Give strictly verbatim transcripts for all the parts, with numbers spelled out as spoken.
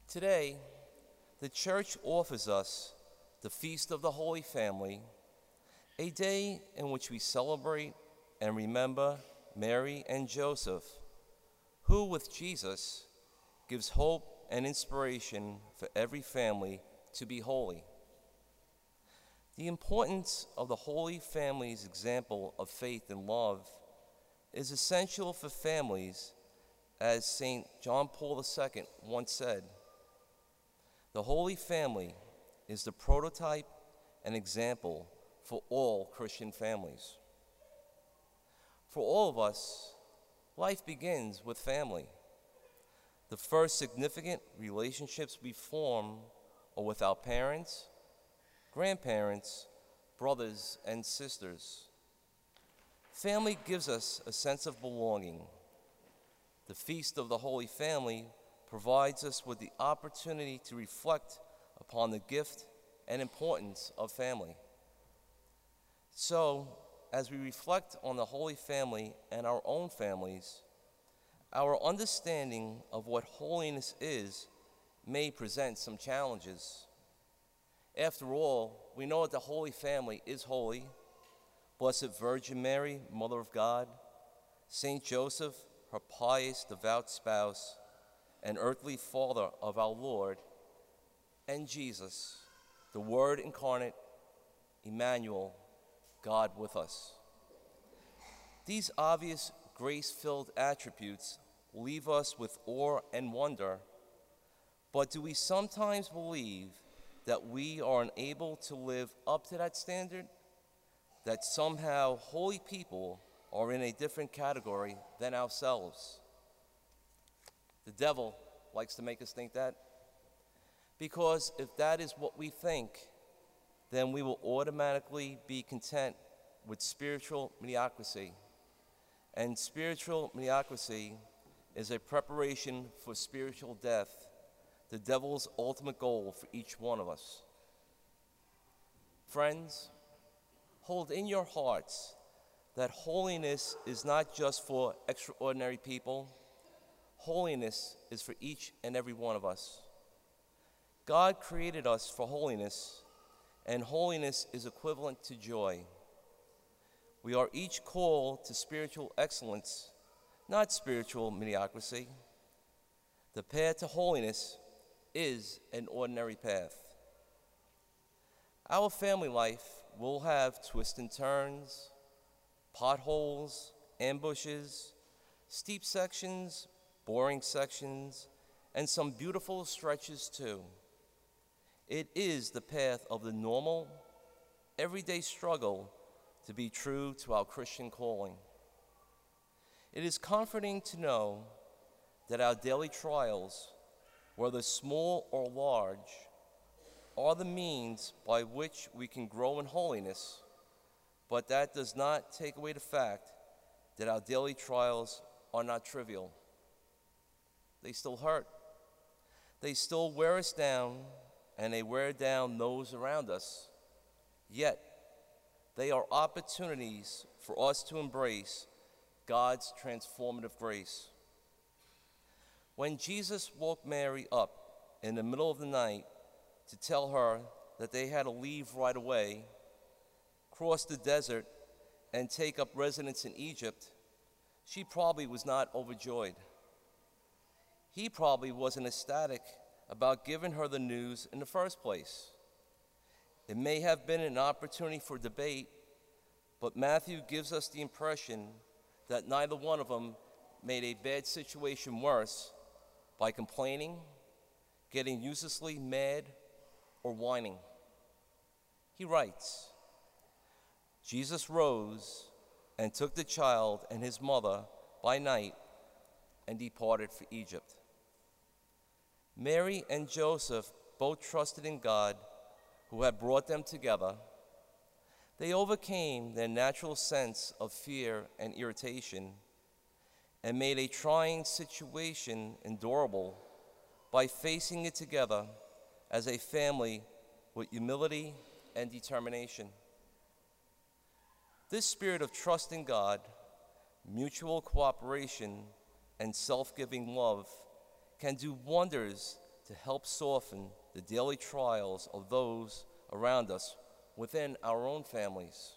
Today, the Church offers us the Feast of the Holy Family, a day in which we celebrate and remember Mary and Joseph, who with Jesus gives hope and inspiration for every family to be holy. The importance of the Holy Family's example of faith and love is essential for families, as Saint John Paul the Second once said. The Holy Family is the prototype and example for all Christian families. For all of us, life begins with family. The first significant relationships we form are with our parents, grandparents, brothers, and sisters. Family gives us a sense of belonging. The Feast of the Holy Family provides us with the opportunity to reflect upon the gift and importance of family. So, as we reflect on the Holy Family and our own families, our understanding of what holiness is may present some challenges. After all, we know that the Holy Family is holy. Blessed Virgin Mary, Mother of God, Saint Joseph, her pious, devout spouse, and earthly father of our Lord, and Jesus, the Word incarnate, Emmanuel, God with us. These obvious grace-filled attributes leave us with awe and wonder, but do we sometimes believe that we are unable to live up to that standard? That somehow holy people are in a different category than ourselves? The devil likes to make us think that, because if that is what we think, then we will automatically be content with spiritual mediocrity. And spiritual mediocrity is a preparation for spiritual death, the devil's ultimate goal for each one of us. Friends, hold in your hearts that holiness is not just for extraordinary people. Holiness is for each and every one of us. God created us for holiness, and holiness is equivalent to joy. We are each called to spiritual excellence, not spiritual mediocrity. The path to holiness is an ordinary path. Our family life will have twists and turns, potholes, ambushes, steep sections, boring sections, and some beautiful stretches too. It is the path of the normal, everyday struggle to be true to our Christian calling. It is comforting to know that our daily trials, whether small or large, are the means by which we can grow in holiness, but that does not take away the fact that our daily trials are not trivial. They still hurt. They still wear us down, and they wear down those around us. Yet, they are opportunities for us to embrace God's transformative grace. When Jesus woke Mary up in the middle of the night to tell her that they had to leave right away, cross the desert, and take up residence in Egypt, she probably was not overjoyed. He probably wasn't ecstatic about giving her the news in the first place. It may have been an opportunity for debate, but Matthew gives us the impression that neither one of them made a bad situation worse by complaining, getting uselessly mad, or whining. He writes, Jesus rose and took the child and his mother by night and departed for Egypt. Mary and Joseph both trusted in God, who had brought them together. They overcame their natural sense of fear and irritation and made a trying situation endurable by facing it together as a family with humility and determination. This spirit of trust in God, mutual cooperation, and self-giving love can do wonders to help soften the daily trials of those around us within our own families.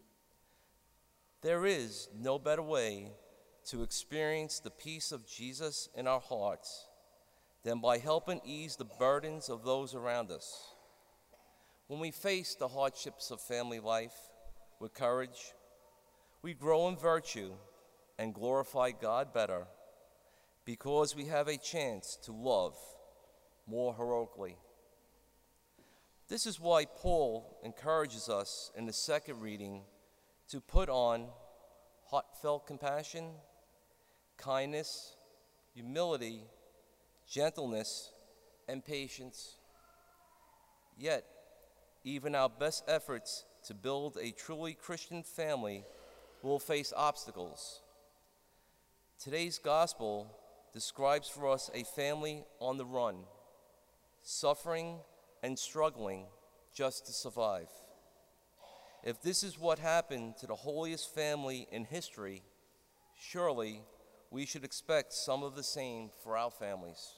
There is no better way to experience the peace of Jesus in our hearts than by helping ease the burdens of those around us. When we face the hardships of family life with courage, we grow in virtue and glorify God better because we have a chance to love more heroically. This is why Paul encourages us in the second reading to put on heartfelt compassion, kindness, humility, gentleness, and patience. Yet, even our best efforts to build a truly Christian family will face obstacles. Today's gospel describes for us a family on the run, suffering and struggling just to survive. If this is what happened to the holiest family in history, surely we should expect some of the same for our families.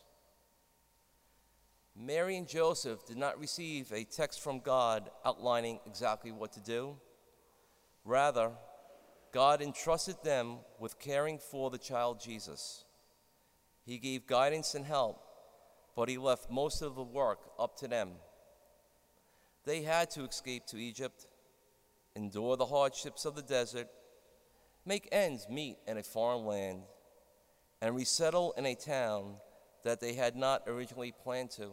Mary and Joseph did not receive a text from God outlining exactly what to do. Rather, God entrusted them with caring for the child Jesus. He gave guidance and help, but he left most of the work up to them. They had to escape to Egypt, endure the hardships of the desert, make ends meet in a foreign land, and resettle in a town that they had not originally planned to.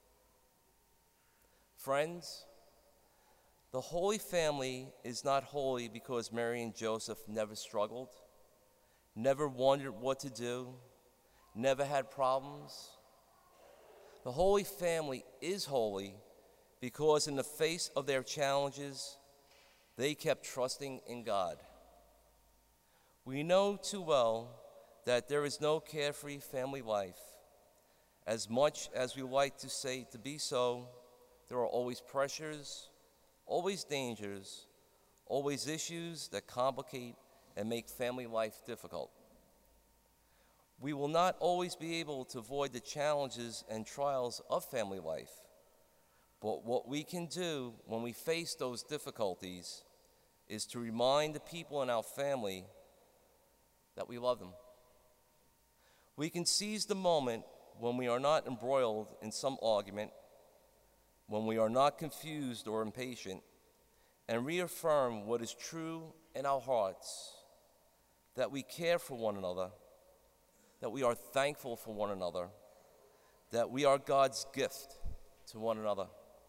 Friends, the Holy Family is not holy because Mary and Joseph never struggled, never wondered what to do, never had problems. The Holy Family is holy because in the face of their challenges, they kept trusting in God. We know too well that there is no carefree family life. As much as we like to say to be so, there are always pressures, always dangers, always issues that complicate and make family life difficult. We will not always be able to avoid the challenges and trials of family life, but what we can do when we face those difficulties is to remind the people in our family that we love them. We can seize the moment when we are not embroiled in some argument, when we are not confused or impatient, and reaffirm what is true in our hearts, that we care for one another, that we are thankful for one another, that we are God's gift to one another.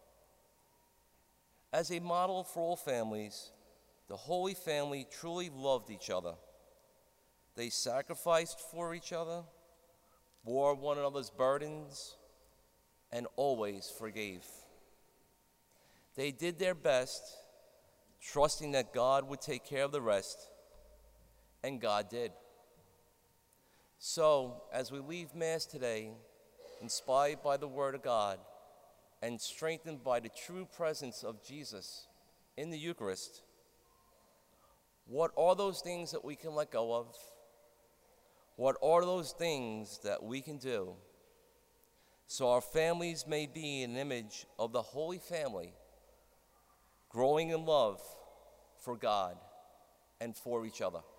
As a model for all families, the Holy Family truly loved each other. They sacrificed for each other, bore one another's burdens, and always forgave. They did their best, trusting that God would take care of the rest, and God did. So, as we leave Mass today, inspired by the Word of God, and strengthened by the true presence of Jesus in the Eucharist, what are those things that we can let go of? What are those things that we can do so our families may be an image of the Holy Family, growing in love for God and for each other?